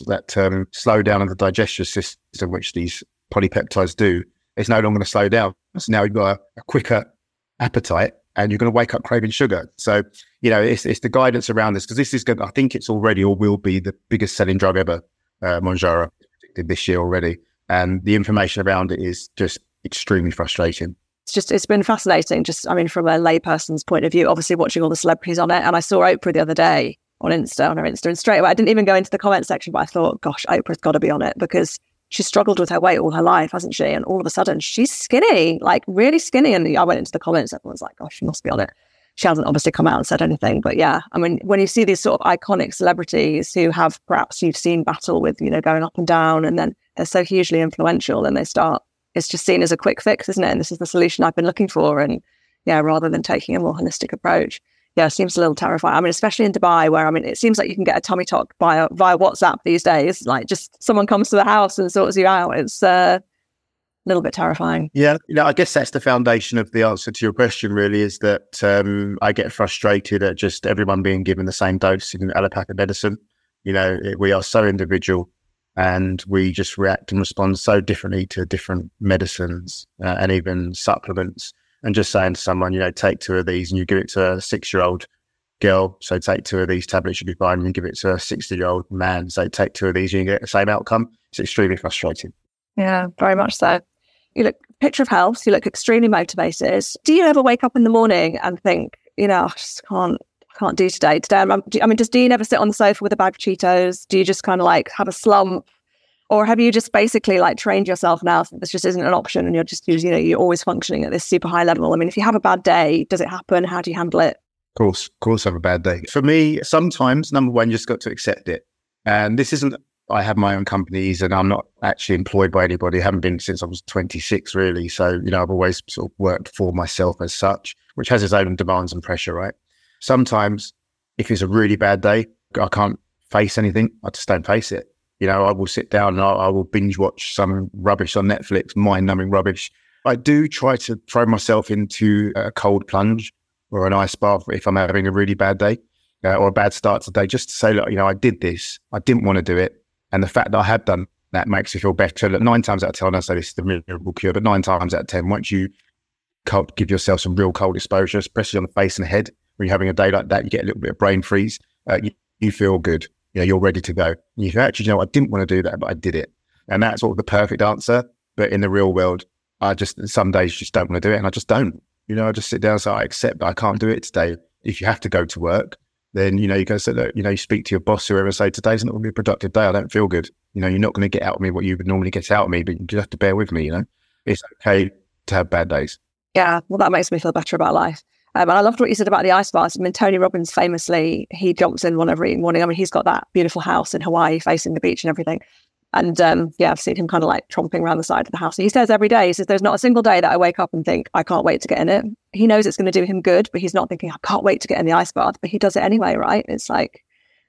down of the digestive system, which these polypeptides do, is no longer going to slow down. So now you've got a quicker appetite and you're going to wake up craving sugar. So, it's the guidance around this, because this is I think it's already or will be the biggest selling drug ever, Mounjaro, predicted this year already. And the information around it is just extremely frustrating. It's been fascinating, from a layperson's point of view, obviously watching all the celebrities on it. And I saw Oprah the other day on her Insta, and straight away, I didn't even go into the comment section, but I thought, gosh, Oprah's got to be on it because she's struggled with her weight all her life, hasn't she? And all of a sudden, she's skinny, like really skinny. And I went into the comments, everyone's like, gosh, she must be on it. She hasn't obviously come out and said anything. But yeah, when you see these sort of iconic celebrities who have perhaps you've seen battle with, going up and down, and then they're so hugely influential, and it's just seen as a quick fix, isn't it? And this is the solution I've been looking for. And yeah, rather than taking a more holistic approach. Yeah, it seems a little terrifying. Especially in Dubai where, it seems like you can get a tummy tuck via WhatsApp these days. Like just someone comes to the house and sorts you out. It's a little bit terrifying. Yeah, I guess that's the foundation of the answer to your question really, is that I get frustrated at just everyone being given the same dose in allopathic medicine. We are so individual. And we just react and respond so differently to different medicines and even supplements. And just saying to someone, take 2 of these, and you give it to a 6-year-old girl, so take 2 of these tablets, you'll be fine. And you give it to a 60-year-old man, so take 2 of these, and you get the same outcome. It's extremely frustrating. Yeah, very much so. You look picture of health, you look extremely motivated. Do you ever wake up in the morning and think, I just can't do today. Does Dean ever sit on the sofa with a bag of Cheetos? Do you just kind of like have a slump? Or have you just basically like trained yourself now that this just isn't an option and you're always functioning at this super high level? If you have a bad day, does it happen? How do you handle it? Of course I have a bad day. For me, sometimes, number one, you just got to accept it. And this isn't, I have my own companies and I'm not actually employed by anybody. I haven't been since I was 26 really. So, I've always sort of worked for myself as such, which has its own demands and pressure, right? Sometimes if it's a really bad day, I can't face anything. I just don't face it. You know, I will sit down and I will binge watch some rubbish on Netflix, mind-numbing rubbish. I do try to throw myself into a cold plunge or an ice bath if I'm having a really bad day or a bad start to the day, just to say, look, you know, I did this. I didn't want to do it. And the fact that I have done that makes me feel better. Look, 9 times out of 10, I say this is the miracle cure, but 9 times out of 10, once you give yourself some real cold exposure, especially on the face and the head, when you're having a day like that, you get a little bit of brain freeze. You feel good. You know, you're ready to go. You can actually, you know, I didn't want to do that, but I did it. And that's sort of the perfect answer. But in the real world, some days just don't want to do it. And I just don't, you know, I just sit down and say, I accept that I can't do it today. If you have to go to work, then, you know, you go say, look, you know, you speak to your boss or whoever and say, today's not going to be a productive day. I don't feel good. You know, you're not going to get out of me what you would normally get out of me, but you just have to bear with me, you know. It's okay to have bad days. Yeah, well, that makes me feel better about life. And I loved what you said about the ice baths. I mean, Tony Robbins famously, he jumps in one every morning. I mean, he's got that beautiful house in Hawaii facing the beach and everything. And I've seen him kind of like tromping around the side of the house. And he says every day, he says, there's not a single day that I wake up and think, I can't wait to get in it. He knows it's going to do him good, but he's not thinking, I can't wait to get in the ice bath. But he does it anyway, right? It's like,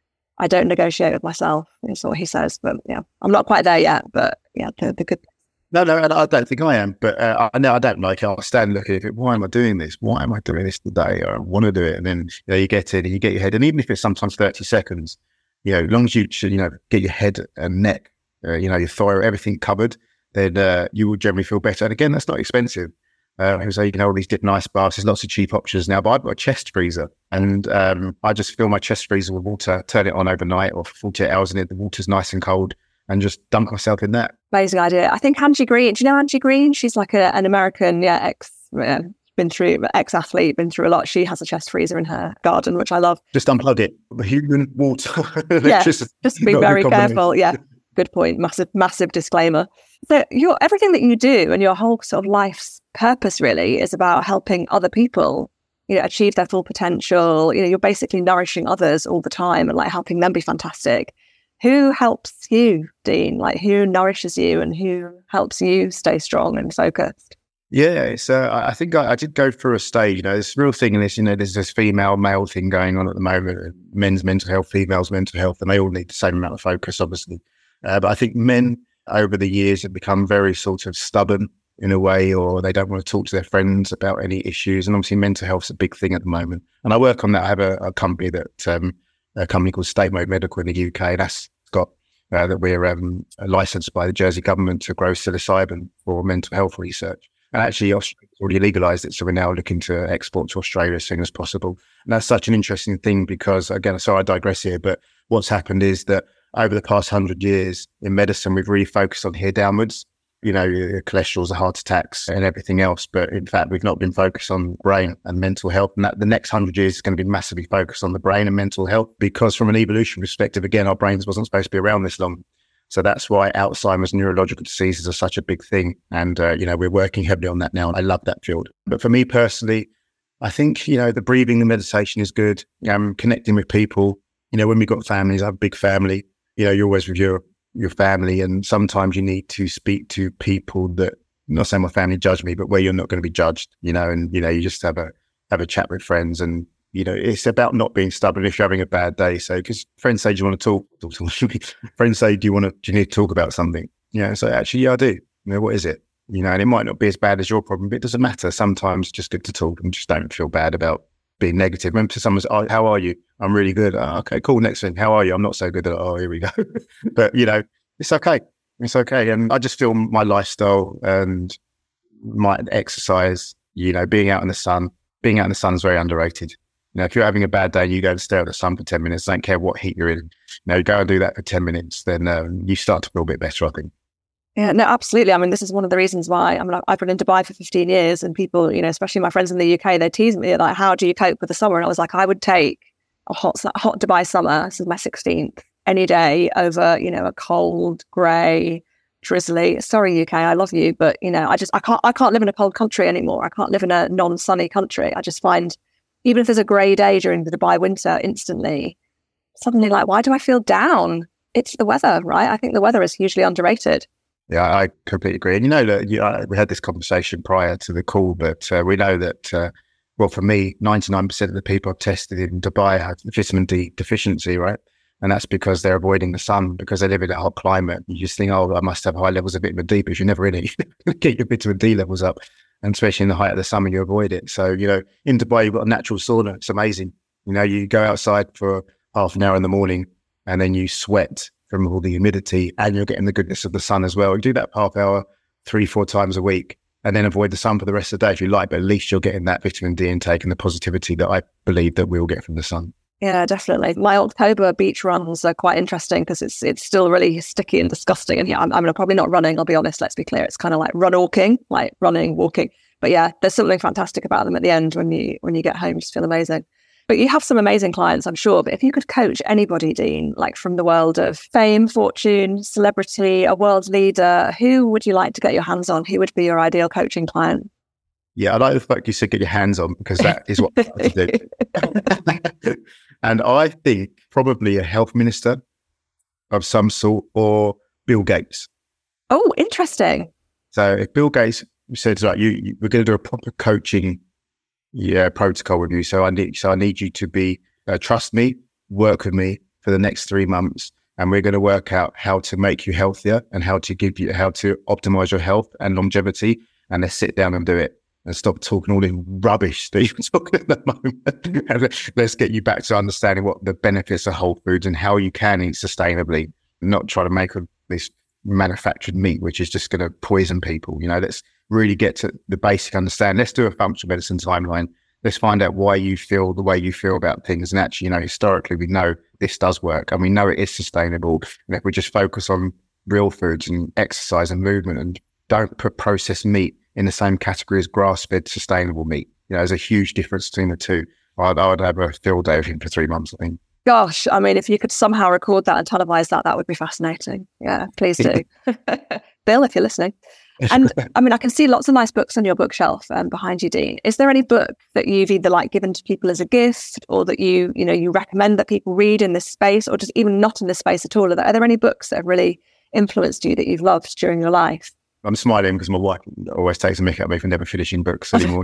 I don't negotiate with myself, is what he says. But yeah, I'm not quite there yet. But yeah, the good. No, and I don't think I am, but I know I don't like it. I'll stand looking at it. Why am I doing this? Why am I doing this today? I want to do it. And then, you know, you get in and you get your head. And even if it's sometimes 30 seconds, you know, as long as you should, you know, get your head and neck, you know, your thigh, everything covered, then you will generally feel better. And again, that's not expensive. So you can have all these different ice baths. There's lots of cheap options now, but I've got a chest freezer and I just fill my chest freezer with water, turn it on overnight or for 48 hours in it. The water's nice and cold. And just dump myself in that. Amazing idea. I think Angie Green, do you know Angie Green? She's like an American, ex-athlete, been through a lot. She has a chest freezer in her garden, which I love. Just unplug it. Human water. Yeah, just be very careful. Yeah, good point. Massive disclaimer. So everything that you do and your whole sort of life's purpose really is about helping other people, you know, achieve their full potential. You know, you're basically nourishing others all the time and like helping them be fantastic. Who helps you, Dean? Like, who nourishes you and who helps you stay strong and focused? Yeah, it's. I think I did go through a stage. You know, this real thing in this. You know, there's this female-male thing going on at the moment. Men's mental health, females' mental health, and they all need the same amount of focus, obviously. But I think men over the years have become very sort of stubborn in a way, or they don't want to talk to their friends about any issues. And obviously, mental health's a big thing at the moment. And I work on that. I have a company that. A company called State Mode Medical in the UK. That's got that we're licensed by the Jersey government to grow psilocybin for mental health research. And actually, Australia's already legalised it, so we're now looking to export to Australia as soon as possible. And that's such an interesting thing because, again, sorry I digress here, but what's happened is that over the past 100 years in medicine, we've really focused on here downwards. You know, cholesterol, the heart attacks and everything else. But in fact, we've not been focused on brain and mental health. And that the next 100 years is going to be massively focused on the brain and mental health because from an evolution perspective, again, our brains wasn't supposed to be around this long. So that's why Alzheimer's neurological diseases are such a big thing. And, you know, we're working heavily on that now. And I love that field. But for me personally, I think, you know, the breathing, the meditation is good. Connecting with people. You know, when we've got families, I have a big family. You know, you're always with your family, and sometimes you need to speak to people that, not saying my family judge me, but where you're not going to be judged, you know, and, you know, you just have a chat with friends and, you know, it's about not being stubborn if you're having a bad day. So, because friends say, do you want to talk? Friends say, do you need to talk about something? You know, so actually, yeah, I do. You know, what is it? You know, and it might not be as bad as your problem, but it doesn't matter. Sometimes it's just good to talk and just don't feel bad about being negative. When someone's, oh, how are you? I'm really good. Oh, okay, cool. Next thing, how are you? I'm not so good. Oh, here we go. But, you know, it's okay. It's okay. And I just feel my lifestyle and my exercise, you know, being out in the sun is very underrated. You know, if you're having a bad day and you go and stare at the sun for 10 minutes, don't care what heat you're in, you know, go and do that for 10 minutes, then you start to feel a bit better, I think. Yeah, no, absolutely. I mean, this is one of the reasons why, I mean, I've been in Dubai for 15 years and people, you know, especially my friends in the UK, they tease me like, how do you cope with the summer? And I was like, I would take a hot Dubai summer, this is my 16th, any day over, you know, a cold, grey, drizzly, sorry UK, I love you, but, you know, I can't live in a cold country anymore. I can't live in a non-sunny country. I just find, even if there's a grey day during the Dubai winter, instantly, suddenly like, why do I feel down? It's the weather, right? I think the weather is hugely underrated. Yeah, I completely agree. And you know that we had this conversation prior to the call, but we know that well, for me, 99% of the people I've tested in Dubai have vitamin D deficiency, right? And that's because they're avoiding the sun, because they live in a hot climate. You just think, oh, I must have high levels of vitamin D, but you're never in it. You get your vitamin D levels up, and especially in the height of the summer, you avoid it. So, in Dubai, you've got a natural sauna. It's amazing. You go outside for half an hour in the morning, and then you sweat from all the humidity, and you're getting the goodness of the sun as well. You do that for half hour, 3-4 times a week, and then avoid the sun for the rest of the day if you like, but at least you're getting that vitamin D intake and the positivity that I believe that we'll get from the sun. Yeah, definitely. My October beach runs are quite interesting because it's still really sticky and disgusting. And yeah, I'm probably not running, I'll be honest, let's be clear. It's kind of like walking. But yeah, there's something fantastic about them at the end when you get home, you just feel amazing. But you have some amazing clients, I'm sure. But if you could coach anybody, Dean, like from the world of fame, fortune, celebrity, a world leader, who would you like to get your hands on? Who would be your ideal coaching client? Yeah, I like the fact you said get your hands on, because that is what I like to do. And I think probably a health minister of some sort, or Bill Gates. Oh, interesting. So if Bill Gates said, right, we're going to do a proper coaching protocol with you. So I need you to be trust me, work with me for the next 3 months, and we're going to work out how to make you healthier and how to optimize your health and longevity. And let's sit down and do it, and stop talking all this rubbish that you're talking at the moment. And let's get you back to understanding what the benefits of whole foods and how you can eat sustainably, not try to make this manufactured meat, which is just going to poison people. Let's really get to the basic understanding. Let's do a functional medicine timeline. Let's find out why you feel the way you feel about things. And actually, historically, we know this does work, and we know it is sustainable. And if we just focus on real foods and exercise and movement, and don't put processed meat in the same category as grass-fed sustainable meat, there's a huge difference between the two. I would have a field day with him for 3 months, I think. Gosh, I mean, if you could somehow record that and televise that would be fascinating. Yeah, please do. Bill, if you're listening. And I mean, I can see lots of nice books on your bookshelf behind you, Dean. Is there any book that you've either given to people as a gift, or that you recommend that people read in this space, or just even not in this space at all? Are there any books that have really influenced you that you've loved during your life? I'm smiling because my wife always takes a mick at me for never finishing books anymore.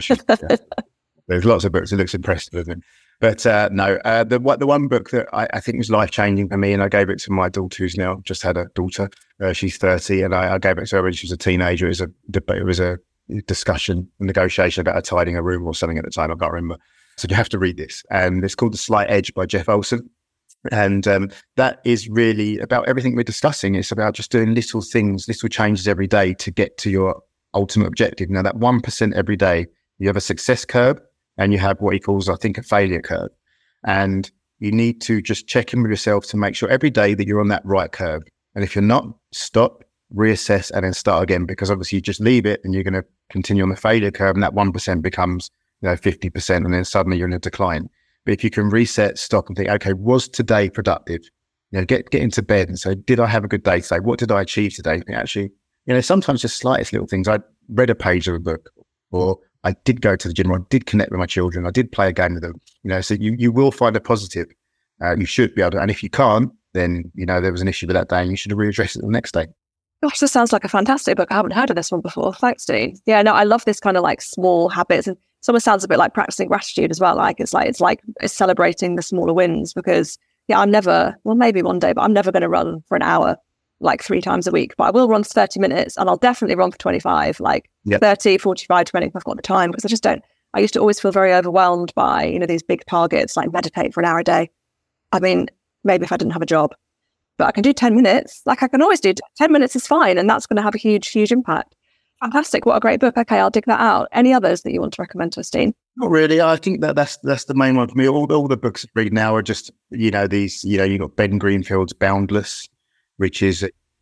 There's lots of books. It looks impressive, doesn't it? But no, the one book that I think was life-changing for me, and I gave it to my daughter, who's now just had a daughter. She's 30, and I gave it to her when she was a teenager. It was a discussion, a negotiation about her tidying a room or something at the time. I can't remember. So you have to read this. And it's called The Slight Edge by Jeff Olson. And that is really about everything we're discussing. It's about just doing little things, little changes every day to get to your ultimate objective. Now, that 1% every day, you have a success curve, and you have what he calls, I think, a failure curve. And you need to just check in with yourself to make sure every day that you're on that right curve. And if you're not, stop, reassess, and then start again, because obviously you just leave it and you're going to continue on the failure curve, and that 1% becomes 50%, and then suddenly you're in a decline. But if you can reset, stop, and think, okay, was today productive? Get into bed and say, did I have a good day today? What did I achieve today? And actually, sometimes just slightest little things. I read a page of a book, or I did go to the gym, or I did connect with my children, I did play a game with them. So you will find a positive. You should be able to, and if you can't, then there was an issue with that day, and you should readdress it the next day. Gosh, this sounds like a fantastic book. I haven't heard of this one before. Thanks, Dean. Yeah, no, I love this kind of small habits, and it almost sounds a bit like practicing gratitude as well. It's celebrating the smaller wins, because I'm never, well, maybe one day, but I'm never going to run for an hour 3 times a week, but I will run for 30 minutes, and I'll definitely run for 25, 30, 45, 20 if I've got the time, because I used to always feel very overwhelmed by, these big targets, like meditate for an hour a day. I mean, maybe if I didn't have a job, but I can do 10 minutes. I can always do 10 minutes is fine. And that's going to have a huge, huge impact. Fantastic. What a great book. Okay, I'll dig that out. Any others that you want to recommend to us, Dean? Not really. I think that's the main one for me. All the books I read now are just, these, you've got Ben Greenfield's Boundless, which is,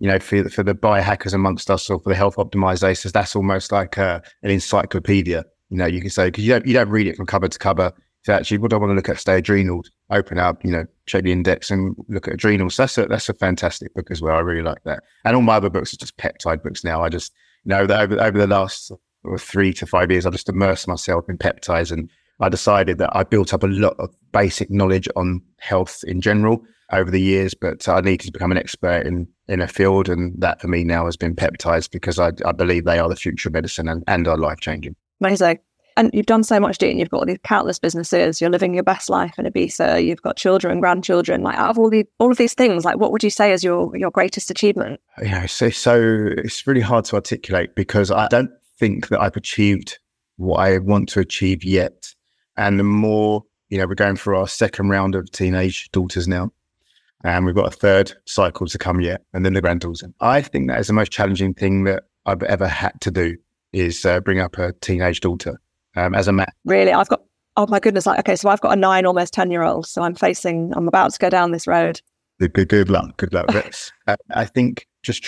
for the biohackers amongst us, or for the health optimizers, that's almost like an encyclopedia. You can say, because you don't read it from cover to cover. So actually, what do I want to look at? Say adrenals, open up, check the index and look at adrenals. That's a fantastic book as well. I really like that. And all my other books are just peptide books now. I just, that over the last 3 to 5 years, I just immersed myself in peptides, and I decided that I built up a lot of basic knowledge on health in general over the years, but I needed to become an expert in a field. And that for me now has been peptides, because I believe they are the future of medicine and are life-changing. Amazing. And you've done so much, Dean. You've got all these countless businesses. You're living your best life in Ibiza. You've got children, grandchildren. Like, out of all of these things, like, what would you say is your greatest achievement? Yeah, so it's really hard to articulate because I don't think that I've achieved what I want to achieve yet. And the more, we're going through our second round of teenage daughters now, and we've got a third cycle to come yet, and then the granddaughters. I think that is the most challenging thing that I've ever had to do is bring up a teenage daughter. As a man. Really? I've got, oh my goodness. Okay, so I've got a 9, almost 10-year-old. So I'm about to go down this road. Good luck. But, I think just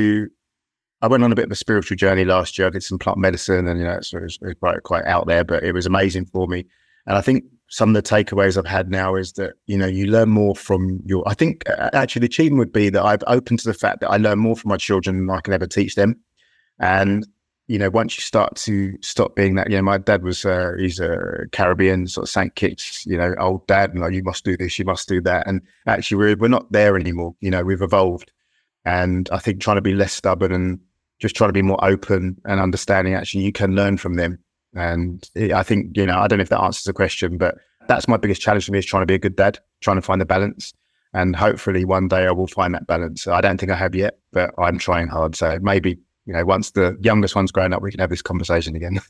I went on a bit of a spiritual journey last year. I did some plant medicine and, it was quite out there, but it was amazing for me. And I think some of the takeaways I've had now is that, you learn more from I think actually the achievement would be that I've opened to the fact that I learn more from my children than I can ever teach them. And once you stop being that, my dad was, he's a Caribbean sort of St. Kitts, old dad, and like, you must do this, you must do that. And actually we're not there anymore. We've evolved. And I think trying to be less stubborn and just trying to be more open and understanding, actually, you can learn from them. And I think, I don't know if that answers the question, but that's my biggest challenge for me is trying to be a good dad, trying to find the balance. And hopefully one day I will find that balance. I don't think I have yet, but I'm trying hard. So maybe, once the youngest one's grown up, we can have this conversation again.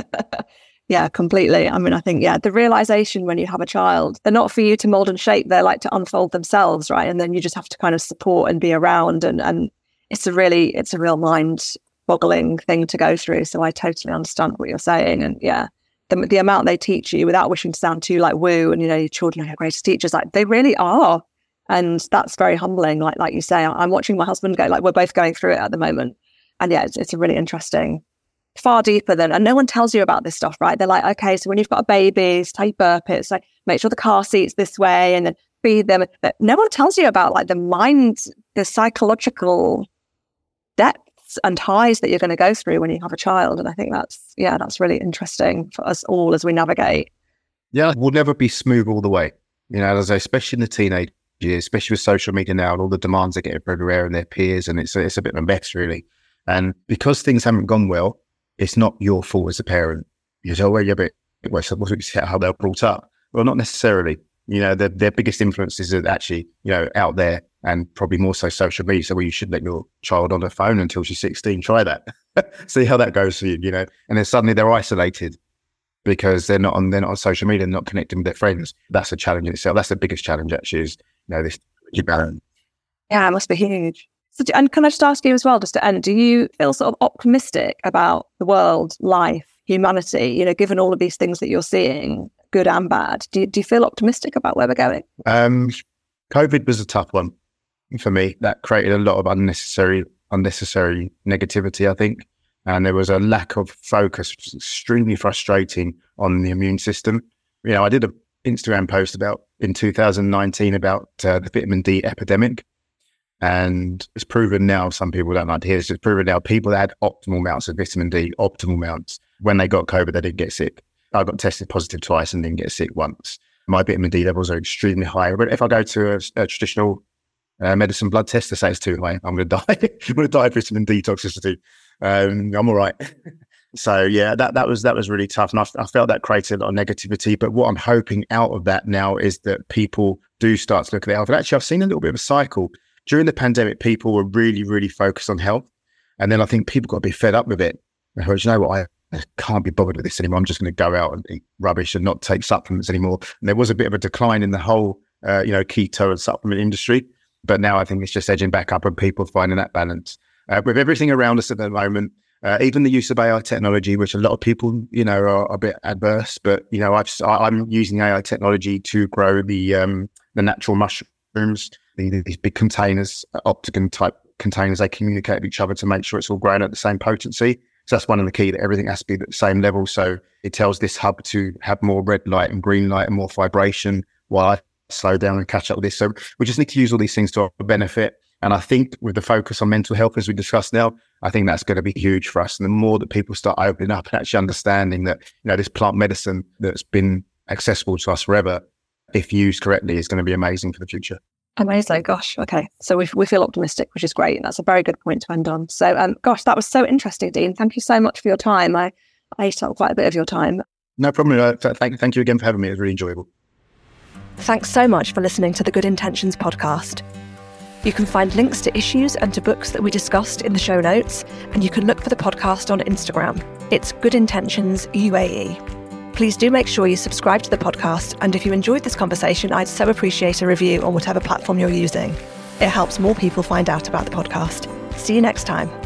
Yeah, completely. I mean, I think, the realization when you have a child, they're not for you to mold and shape. They're like to unfold themselves, right? And then you just have to kind of support and be around. And it's a real mind-boggling thing to go through. So I totally understand what you're saying. And the amount they teach you, without wishing to sound too like woo, and, your children are your greatest teachers, like they really are. And that's very humbling. Like you say, I'm watching my husband go, like we're both going through it at the moment. And it's a really interesting, far deeper than, and no one tells you about this stuff, right? They're like, okay, so when you've got a baby, it's how you burp it. It's like, make sure the car seat's this way and then feed them. But no one tells you about like the mind, the psychological depths and highs that you're going to go through when you have a child. And I think that's really interesting for us all as we navigate. Yeah, we'll never be smooth all the way. As I say, especially in the teenage years, especially with social media now and all the demands they get everywhere and their peers. And it's a bit of a mess, really. And because things haven't gone well, it's not your fault as a parent. You say, well, yeah, but how they're brought up. Well, not necessarily. Their biggest influences are actually, out there and probably more so social media. So you should let your child on the phone until she's 16. Try that. See how that goes for you, And then suddenly they're isolated because they're not on social media, they're not connecting with their friends. That's a challenge in itself. That's the biggest challenge actually is, this balance. Yeah, it must be huge. So, and can I just ask you as well, just to end, do you feel sort of optimistic about the world, life, humanity, given all of these things that you're seeing, good and bad? Do you feel optimistic about where we're going? COVID was a tough one for me. That created a lot of unnecessary negativity, I think. And there was a lack of focus, which was extremely frustrating on the immune system. I did an Instagram post in 2019 about the vitamin D epidemic. And it's proven now, some people don't like to hear this, it's proven now people that had optimal amounts of vitamin D, optimal amounts, when they got COVID, they didn't get sick. I got tested positive twice and didn't get sick once. My vitamin D levels are extremely high. But if I go to a traditional medicine blood test, they say it's too high. I'm going to die. I'm going to die of vitamin D toxicity. I'm all right. So yeah, that was really tough. And I felt that created a lot of negativity. But what I'm hoping out of that now is that people do start to look at their health. And actually, I've seen a little bit of a cycle. During the pandemic, people were really, really focused on health. And then I think people got to be fed up with it. I heard, you know what, I can't be bothered with this anymore. I'm just going to go out and eat rubbish and not take supplements anymore. And there was a bit of a decline in the whole, keto and supplement industry. But now I think it's just edging back up and people finding that balance. With everything around us at the moment, even the use of AI technology, which a lot of people, are a bit adverse. But, I'm using AI technology to grow the natural mushrooms. These big containers, octagon type containers, they communicate with each other to make sure it's all growing at the same potency. So that's one of the key, that everything has to be at the same level. So it tells this hub to have more red light and green light and more vibration while I slow down and catch up with this. So we just need to use all these things to our benefit. And I think with the focus on mental health, as we discussed now, I think that's going to be huge for us. And the more that people start opening up and actually understanding that, this plant medicine that's been accessible to us forever, if used correctly, is going to be amazing for the future. Amazing. Gosh. Okay. So we feel optimistic, which is great. That's a very good point to end on. So, that was so interesting, Dean. Thank you so much for your time. I ate up quite a bit of your time. No problem. Thank you again for having me. It was really enjoyable. Thanks so much for listening to the Good Intentions podcast. You can find links to issues and to books that we discussed in the show notes, and you can look for the podcast on Instagram. It's Good Intentions UAE. Please do make sure you subscribe to the podcast, and if you enjoyed this conversation, I'd so appreciate a review on whatever platform you're using. It helps more people find out about the podcast. See you next time.